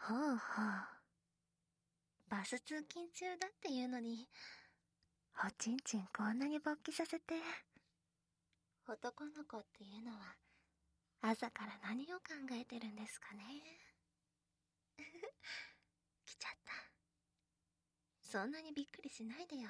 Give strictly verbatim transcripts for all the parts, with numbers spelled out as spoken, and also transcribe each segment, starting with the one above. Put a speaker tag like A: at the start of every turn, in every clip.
A: ほうほう。バス通勤中だっていうのに、おちんちんこんなに勃起させて。男の子っていうのは、朝から何を考えてるんですかね。来ちゃった。そんなにびっくりしないでよ。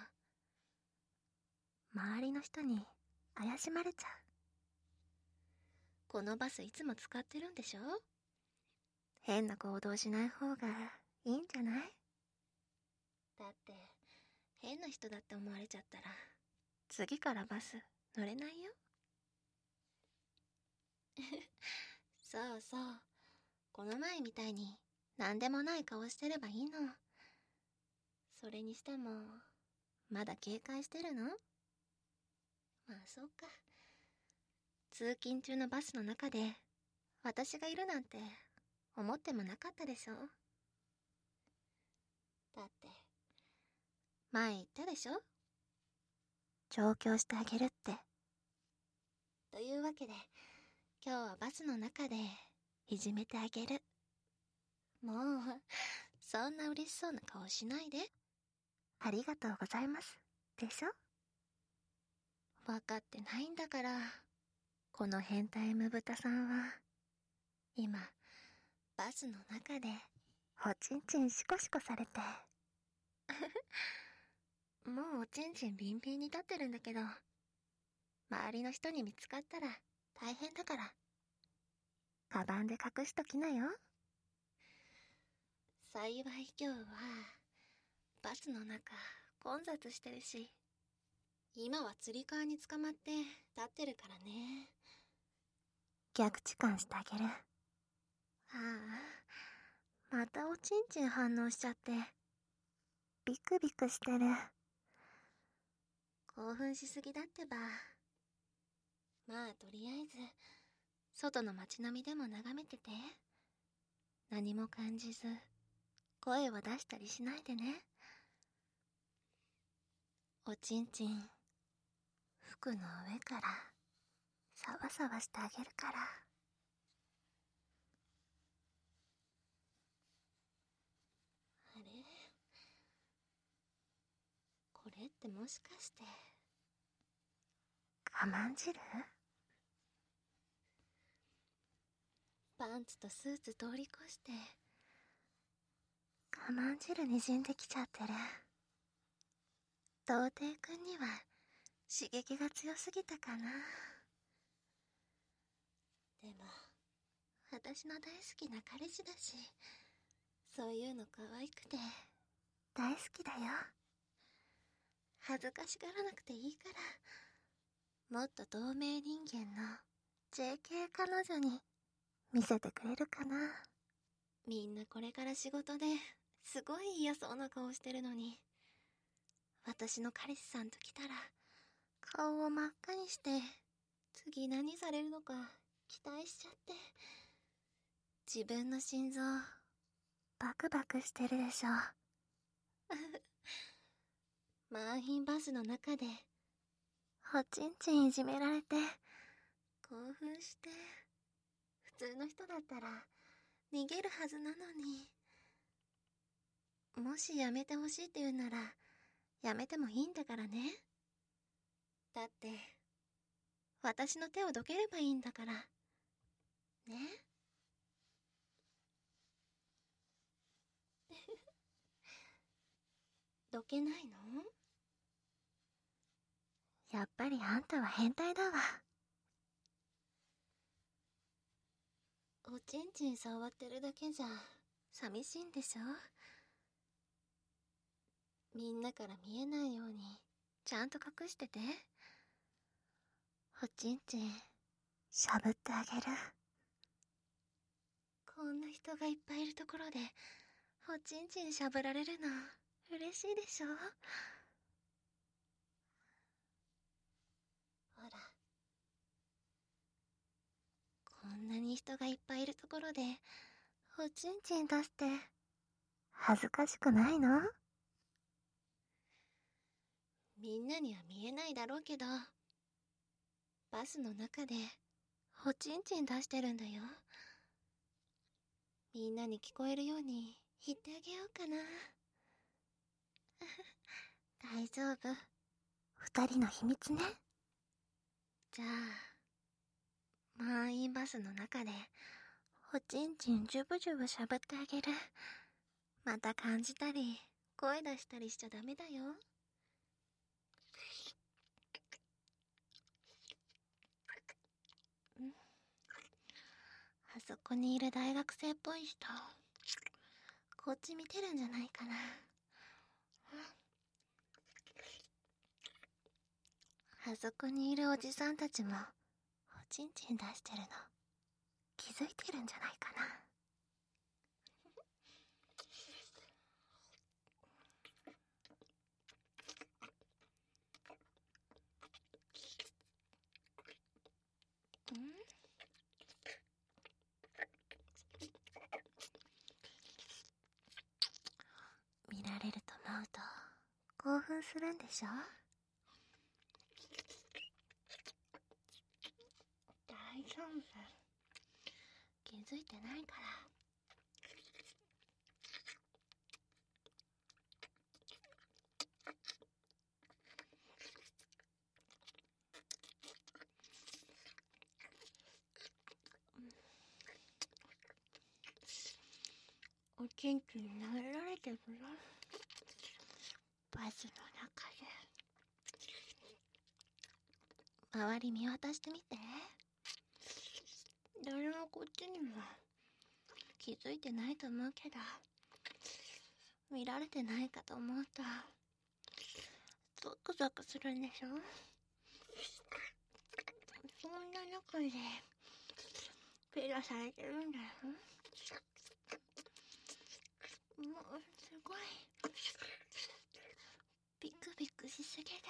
A: 周りの人に怪しまれちゃう。このバスいつも使ってるんでしょ？変な行動しない方がいいんじゃない？だって変な人だって思われちゃったら次からバス乗れないよ。そうそう、この前みたいに何でもない顔してればいいの。それにしてもまだ警戒してるの？まあそうか。通勤中のバスの中で私がいるなんて思ってもなかったでしょ。だって前言ったでしょ、調教してあげるって。というわけで今日はバスの中でいじめてあげる。もうそんな嬉しそうな顔しないで。ありがとうございますでしょ。分かってないんだから。この変態ムブタさんは今バスの中でおちんちんシコシコされてもうおちんちんビンビンに立ってるんだけど、周りの人に見つかったら大変だから、カバンで隠しときなよ。幸い今日はバスの中混雑してるし、今はつり革に捕まって立ってるからね。逆痴漢してあげる。ああ、またおちんちん反応しちゃってビクビクしてる。興奮しすぎだってば。まあとりあえず外の街並みでも眺めてて。何も感じず声を出したりしないでね。おちんちん服の上からサワサワしてあげるから。あれ、これってもしかして我慢汁？パンツとスーツ通り越して我慢汁にじんできちゃってる。童貞くんには刺激が強すぎたかな。でも私の大好きな彼氏だし、そういうの可愛くて大好きだよ。恥ずかしがらなくていいから、もっと透明人間の ジェーケー 彼女に見せてくれるかな。みんなこれから仕事ですごい嫌そうな顔してるのに、私の彼氏さんと来たら顔を真っ赤にして次何されるのか期待しちゃって、自分の心臓バクバクしてるでしょ。満員バスの中でおちんちんいじめられて興奮して、普通の人だったら逃げるはずなのに。もしやめてほしいって言うならやめてもいいんだからね。だって私の手をどければいいんだからね。どけないの？やっぱりあんたは変態だわ。おちんちん触ってるだけじゃ寂しいんでしょ。みんなから見えないようにちゃんと隠してて。おちんちんしゃぶってあげる。こんな人がいっぱいいるところでおちんちんしゃぶられるの嬉しいでしょ。ほら、こんなに人がいっぱいいるところでおちんちん出して恥ずかしくないの？みんなには見えないだろうけど、バスの中でおちんちん出してるんだよ。 みんなに聞こえるように言ってあげようかな。大丈夫。二人の秘密ね。じゃあ、満員バスの中で、おちんちんジュブジュブしゃぶってあげる。また感じたり、声出したりしちゃダメだよ。ん？あそこにいる大学生っぽい人、こっち見てるんじゃないかな。あそこにいるおじさんたちも、おちんちん出してるの、気づいてるんじゃないかな。ん？見られると思うと興奮するんでしょ？大丈夫。気づいてないから。おちんちん舐められてるよ。バスの中で。周り見渡してみて。誰もこっちにも気づいてないと思うけど、見られてないかと思うとゾクゾクするんでしょ？そんな中でペラされてるんだよ。もうすごいビクビクしすぎだって。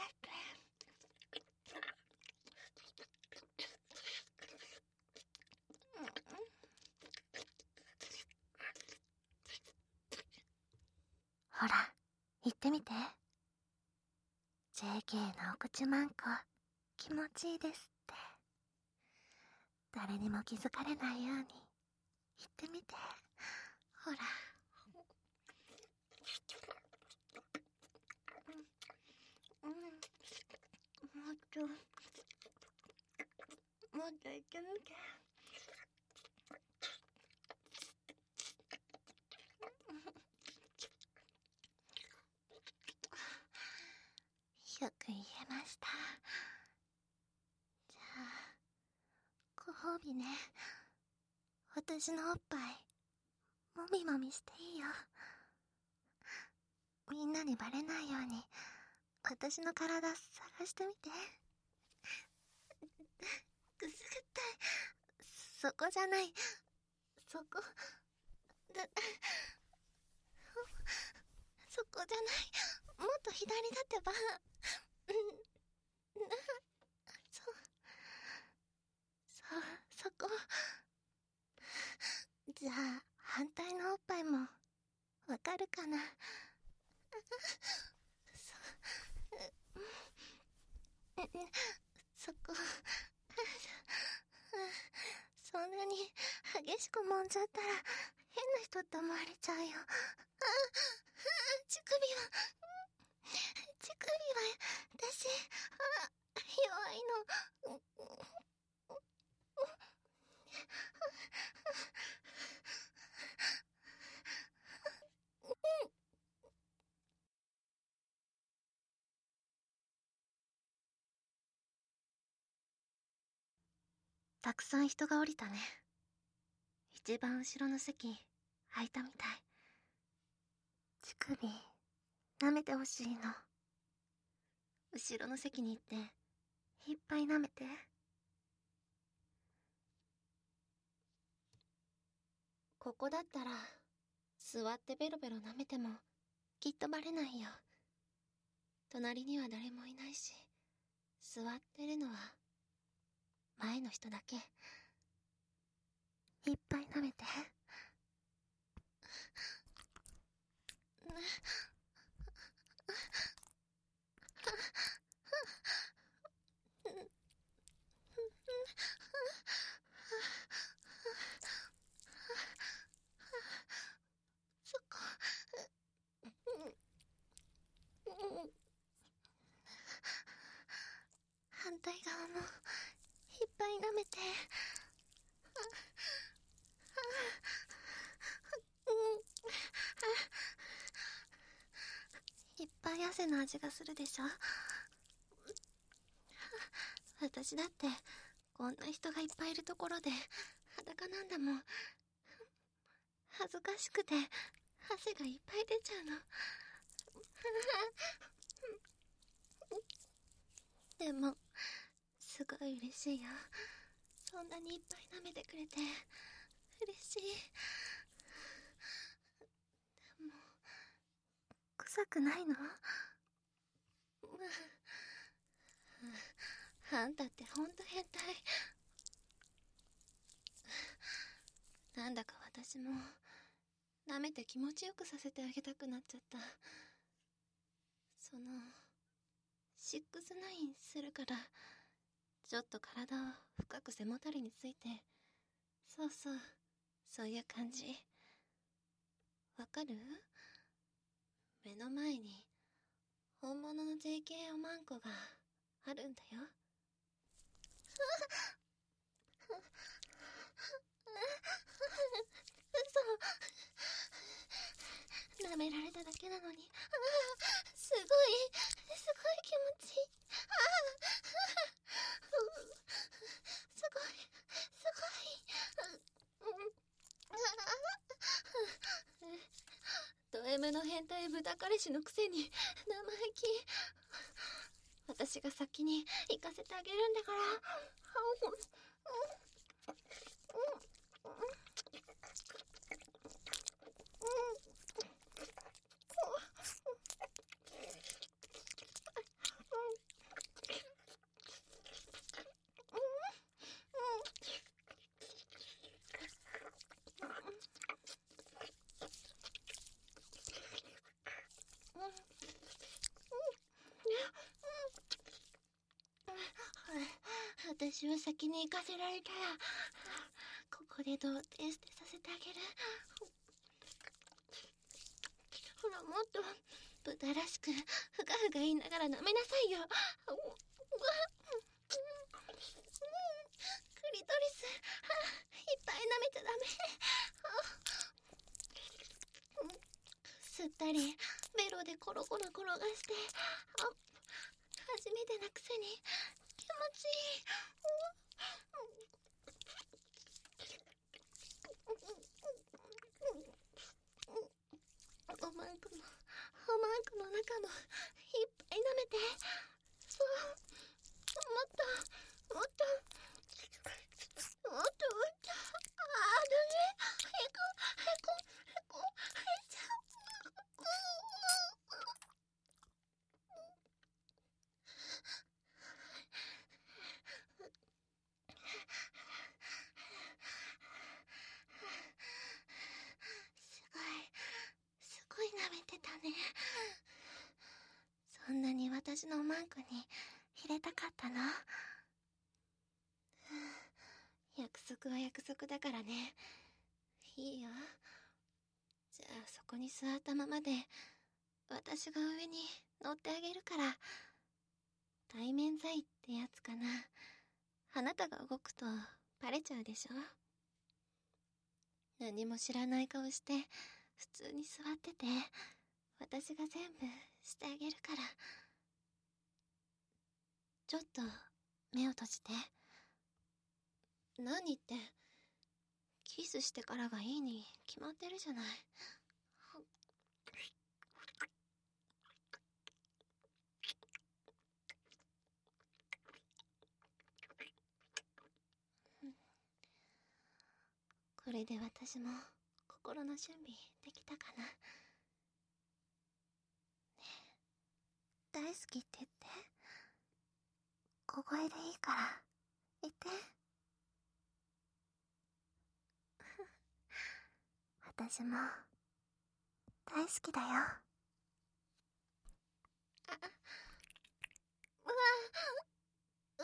A: ほら、言ってみて。 ジェーケー のお口マンコ気持ちいいですって。誰にも気づかれないように言ってみて。ほら。うん、うん、もっともっと言ってみて。よく言えました。じゃあご褒美ね。私のおっぱいもみもみしていいよ。みんなにバレないように私の体探してみて。くすぐったい。そこじゃない。そこだ。そこじゃない。もっと左だってば。そそそこ。じゃあ反対のおっぱいもわかるかな。そそこ。そんなに激しく揉んじゃったら変な人って思われちゃうよ。ああ、乳首は乳首は私あ弱いの。たくさん人が降りたね。一番後ろの席空いたみたい。乳首舐めてほしいの。後ろの席に行っていっぱい舐めて。ここだったら座ってベロベロ舐めてもきっとバレないよ。隣には誰もいないし、座ってるのは前の人だけ。いっぱい舐めて。 冷や汗の味がするでしょ。私だってこんな人がいっぱいいるところで裸なんだもん。恥ずかしくて汗がいっぱい出ちゃうの。でもすごい嬉しいよ。そんなにいっぱい舐めてくれて嬉しい。でも臭くないの？あんたってほんと変態。なんだか私も舐めて気持ちよくさせてあげたくなっちゃった。そのシックスナインするからちょっと体を深く背もたれについて、そうそう、そういう感じ。わかる？目の前に本物の ジェーケー おまんこがあるんだよ。嘘。舐められただけなのに、すごい、すごい気持ちいい。すごい、すごい。ド M の変態豚彼氏のくせに生意気。私が先に行かせてあげるんだから。私は先に行かせられたらここで童貞捨てさせてあげる。ほら、もっと豚らしくふがふが言いながら舐めなさいよ。クリトリスいっぱい舐めちゃダメ。吸ったりベロでコロコロ転がして、初めてなくせに気持ちいい。おまんこのおまんこの中もいっぱい舐めて。そう、もっともっともっともっと。あー、ダメ。へこへこへこへちゃう。すごいすごい舐めてたね。そんなに私のおまんこに入れたかったの？約束は約束だからね。いいよ。じゃあそこに座ったままで私が上に乗ってあげるから。対面罪ってやつかな。あなたが動くとバレちゃうでしょ。何も知らない顔して普通に座ってて、私が全部してあげるから。ちょっと目を閉じて。何って、キスしてからがいいに決まってるじゃない。これで私も心の準備できたかな。ねえ、大好きって言って。小声でいいから言って。私も大好きだよ。あ、うわう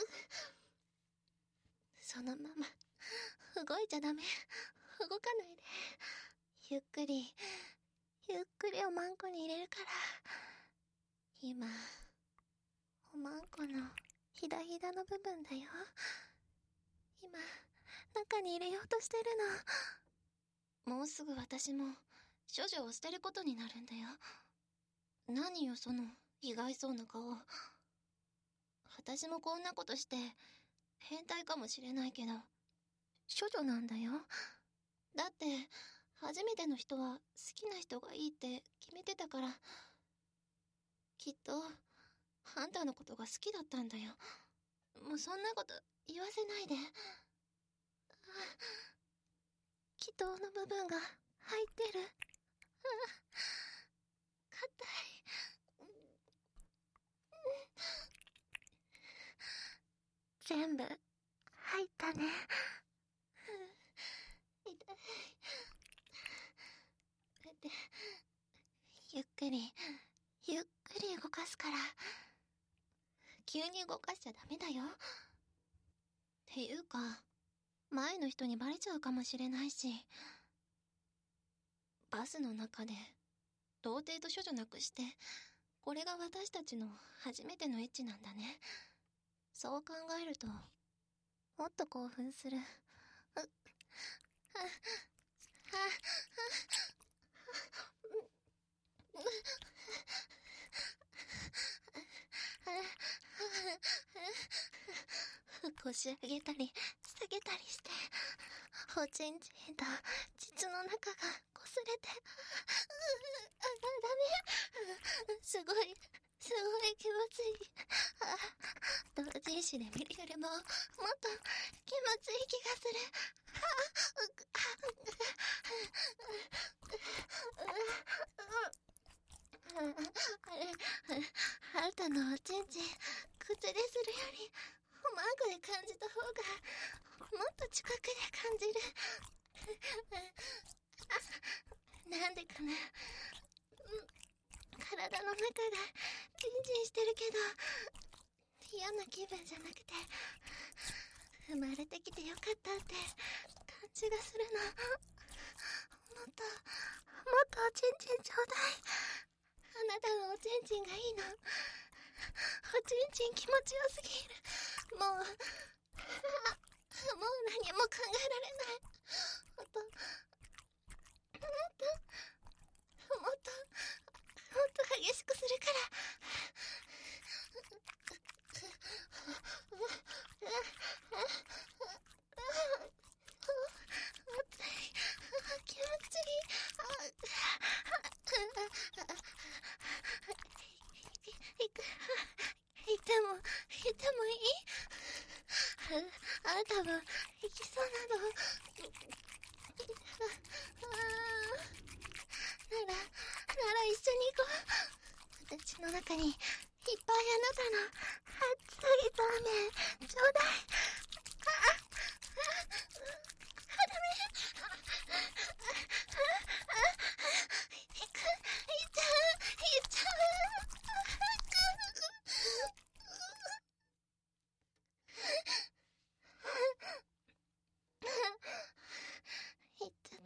A: そのまま動いちゃダメ。動かないで。ゆっくりゆっくりおまんこに入れるから。今おまんこのひだひだの部分だよ。今中に入れようとしてるの。もうすぐ私も処女を捨てることになるんだよ。何よその意外そうな顔。私もこんなことして変態かもしれないけど、処女なんだよ。だって初めての人は好きな人がいいって決めてたから。きっとあんたのことが好きだったんだよ。もうそんなこと言わせないで。気筒の部分が入ってる。硬い。全部入ったね。痛い。で、ゆっくりゆっくり動かすから。急に動かしちゃダメだよ。っていうか前の人にバレちゃうかもしれないし。バスの中で童貞と処女なくして、これが私たちの初めてのエッチなんだね。そう考えるともっと興奮する。うっ、はは腰上げたり下げたりして、おちんちんと膣の中が擦れて、あ、ダメ。すごいすごい気持ちいい。同人誌で見るよりももっと気持ちいい気がする。あんたのおちんちん口でするよりマークで感じた方がもっと近くで感じる。なんでかな。体の中がジンジンしてるけど嫌な気分じゃなくて、生まれてきてよかったって感じがするの。もっともっとおちんちんちょうだい。あなたのおちんちんがいいの。おちんちん気持ちよすぎる。もうもう何も考えられない。もっともっともっともっと激しくするから。気持ちいい。いてもいてもいい？あなたも行きそうなの？ならなら一緒に行こう。私の中にいっぱいあなたの熱いそうめんちょうだい。ああダメ。行く行っちゃう行っちゃう。行っちゃった。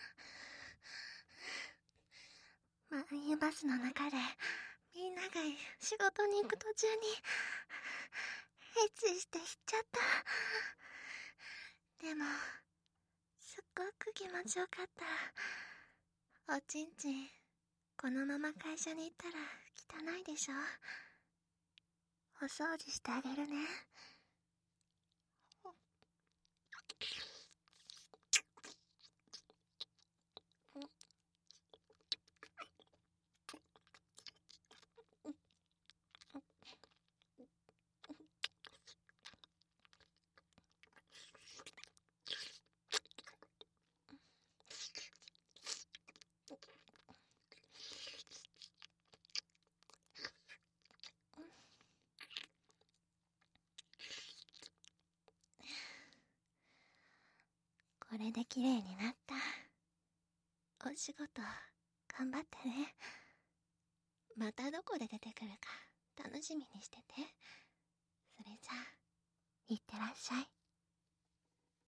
A: 満員バスの中でみんなが仕事に行く途中にエッチして行っちゃった。でもすっごく気持ちよかった。おちんちんこのまま会社に行ったら汚いでしょ。お掃除してあげるね。これで綺麗になった。お仕事頑張ってね。またどこで出てくるか楽しみにしてて。それじゃあいってらっしゃい。